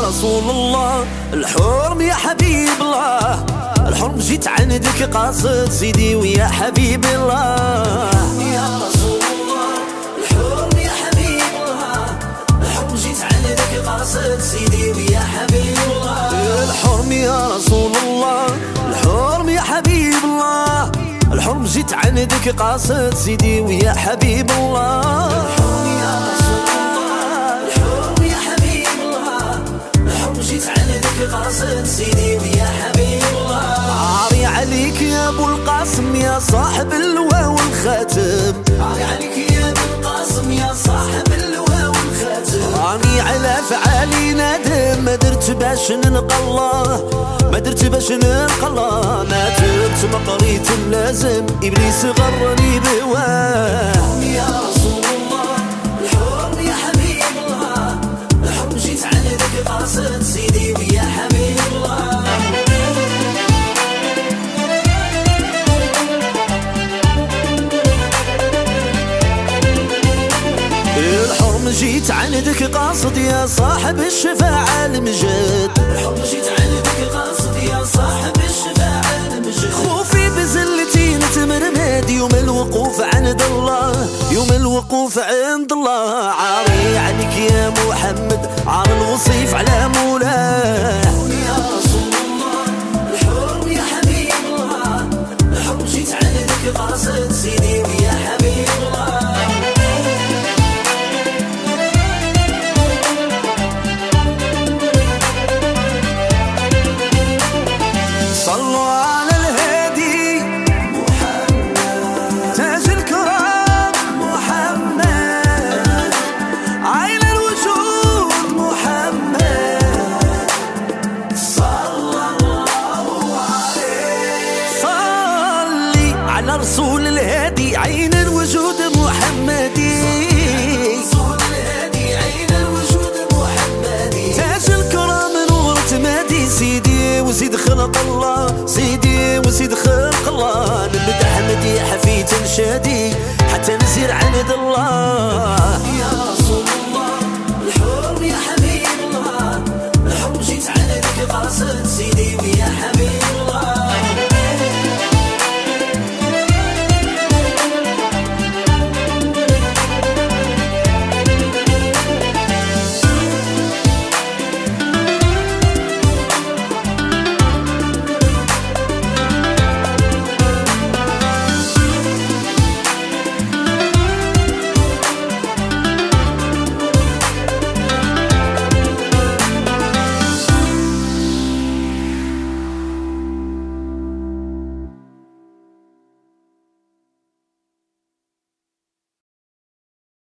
رسول الله، الحرم يا حبيب الله، الحرم جيت عندك قاصد سيدي ويا حبيب الله. يا رسول الله الحرم يا حبيب الله، الحرم جيت عندك قاصد سيدي ويا حبيب الله. الحرم يا رسول الله، الحرم يا حبيب الله، الحرم جيت عندك قاصد سيدي ويا حبيب الله. الحرم يا رسول الله، الحرم يا حبيب الله، الحرم جيت عندك قاصد سيدي ويا حبيب الله. عاري عليك يا ابو القاسم يا صاحب اللواء والخاتم، عاري عليك يا ابو القاسم يا صاحب اللواء والخاتم. راني على فعالي نادم، ما درت باش نلقى الله، ما درت باش نلقى الله، ما تبت ما قريت اللازم، ابليس غرني بواه. يا رسول الله الحرم يا حبيب الله، الحرم جيت عندك قاصد سيدي ويا حبيب الله. الحرم جيت عندك قاصد يا صاحب الشفاعة المجد، الحرم جيت عندك قاصد يا صاحب الشفاعة المجد. خوفي بزلتي نتمرمد يوم الوقوف عند الله، يوم الوقوف عند الله. عاري عليك يا محمد عار الوصيف على مولاه. يا رسول الله الحرم يا حبيب الله، الحرم جيت عندك قاصد سيدي ويا حبيب الله. صلوا على الهادي محمد، تاج الكرام محمد، عين الوجود محمد، صلى الله عليه. صلي على رسول الهادي عين الوجود محمدي، رسول الهادي عين الوجود محمدي، تاج الكرام نور تمادي سيدي وزيد خلق الله، سيدي وزيد خلق الله. نمدح مديح في تنشادي حتى نزير عند الله.